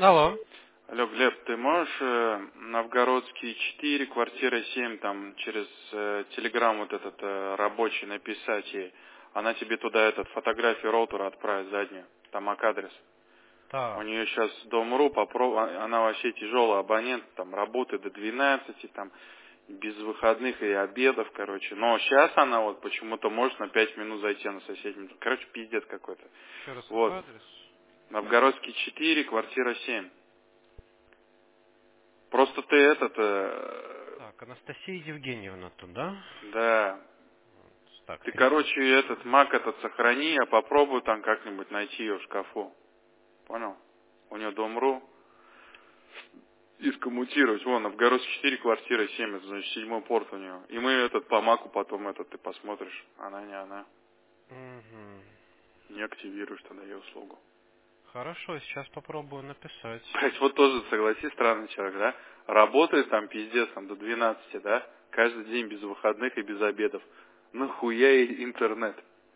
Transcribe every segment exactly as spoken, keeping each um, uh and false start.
Алло. Алло, Глеб, ты можешь э, Новгородский четыре, квартира семь, там через э, телеграм вот этот э, рабочий написать ей. Она тебе туда этот фотографию роутера отправит заднюю, там ак-адрес. У Так. нее сейчас Дом.ру, попроб... она вообще тяжелый абонент, там работает до двенадцати, там без выходных и обедов, короче. Но сейчас она вот почему-то может на пять минут зайти на соседнюю. Короче, пиздец какой-то. Еще раз какой Вот. адрес? Новгородский четыре, квартира семь. Просто ты этот, э, Так, Анастасия Евгеньевна тут, да? да, Так, ты, три. короче, этот мак этот сохрани, я попробую там как-нибудь найти ее в шкафу. Понял? У нее Дом.ру. И скоммутировать. Вон, Новгородский четыре, квартира семь, это значит седьмой порт у нее. И мы этот по маку потом этот ты посмотришь. Она не она. Угу. Не активируешь тогда ее услугу. Хорошо, сейчас попробую написать. Блять, вот тоже, согласись, странный человек, да? Работает там пиздец там до двенадцати, да? Каждый день без выходных и без обедов. Нахуя ей интернет?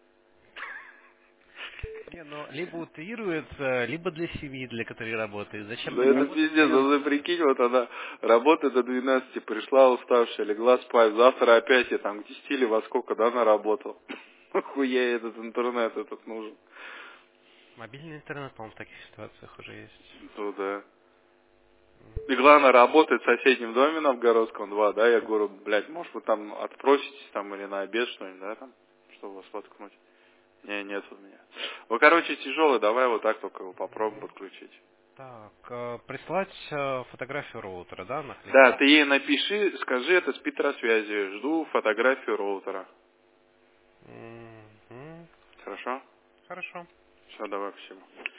Не, ну, либо утрируется, либо для семьи, для которой работает. Зачем Да так это работать, пиздец, понятно. ну ты прикинь, вот она работает до двенадцати, пришла уставшая, легла спать, завтра опять я там к десяти или во сколько, да, наработал. Нахуя ей этот интернет этот нужен? Мобильный интернет, по-моему, в таких ситуациях уже есть. Ну да. И главное, работает в соседнем доме Новгородском два, да, я говорю, блядь, может вы там отпроситесь там или на обед что-нибудь, да, там, чтобы вас воткнуть. Не, нет у меня. Ну, короче, тяжелый, давай вот так только его попробуем подключить. Так, э, прислать э, фотографию роутера, да, Да, наклейку? ты ей напиши, скажи это с Петросвязи, жду фотографию роутера. Угу. Хорошо? Хорошо. Все, давай, спасибо.